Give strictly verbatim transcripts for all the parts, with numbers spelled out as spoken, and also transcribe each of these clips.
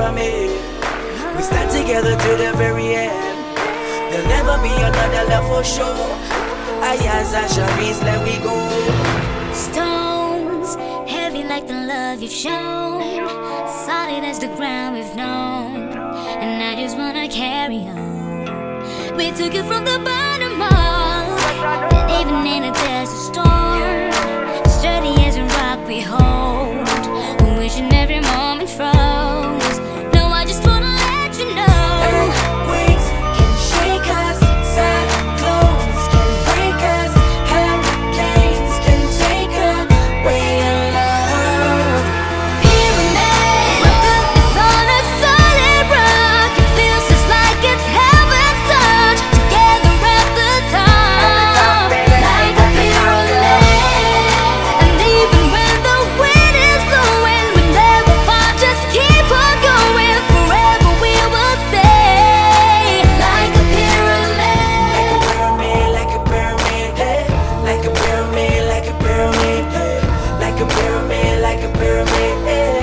pyramid. We stand together to the very end. There'll never be another love for sure. Ayaz and Sharice, let we go. Stones, heavy like the love you've shown, solid as the ground we've known, and I just wanna carry on. We took it from the bottom up, and even in a desert storm, sturdy as a rock we hold. We're wishing every moment froze. No, I just wanna let you know. Earthquakes can shake us, cyclones can break us, hurricanes can take away your love. Pyramid, we're built this on a solid rock. It feels just like it's heaven's touch. Together at the top, like a pyramid. And even when the wind is blowing, we never fall, just keep on going. Forever we will stay like a pyramid. Like a pyramid, like a pyramid, hey. Like a pyramid, like a pyramid, hey. Like a pyramid, like a pyramid, hey.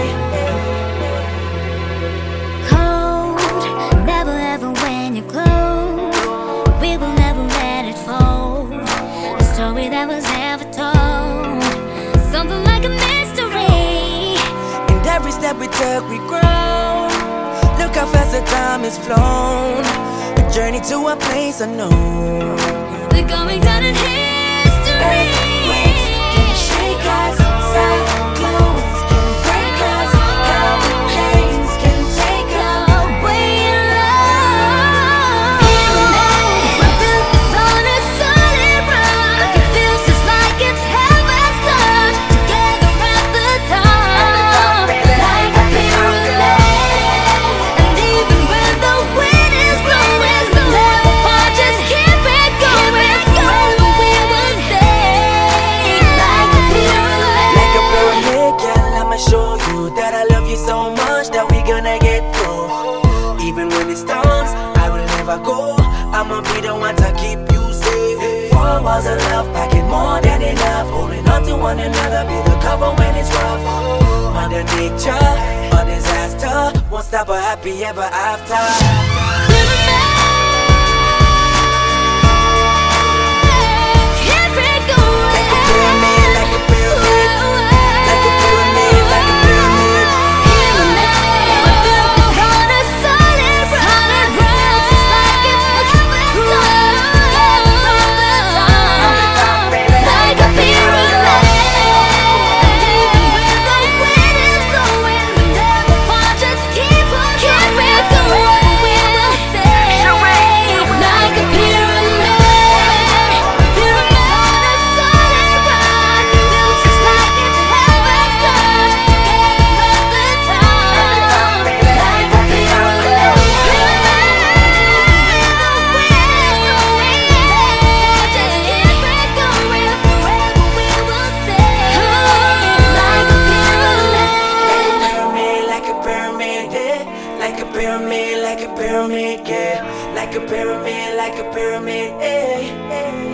Cold, never ever when you're close. We will never let it fold. A story that was never told. Something like a mystery. And every step we took, we grow. Look how fast the time has flown. A journey to a place unknown. We're going down in history. Earthquakes can shake us, cyclones can break us, hurricanes can take away your love. We're built this on a solid rock. It feels just like it's heaven's touch. Together at the top, like a pyramid. And even when the wind is blowing, we'll never fall, just keep it going. Forever we will stay like a pyramid. Like a pyramid, girl, I'ma show you that I love you so much that we gonna get through. Even when it storms, I will never go. I'ma be the one to keep you safe. Four walls of love, packing more than enough. Holding on to one another, be the cover when it's rough. Mother nature, a disaster, won't stop a happy ever after. Like a pyramid, like a pyramid, yeah. Like a pyramid, like a pyramid, eh, eh.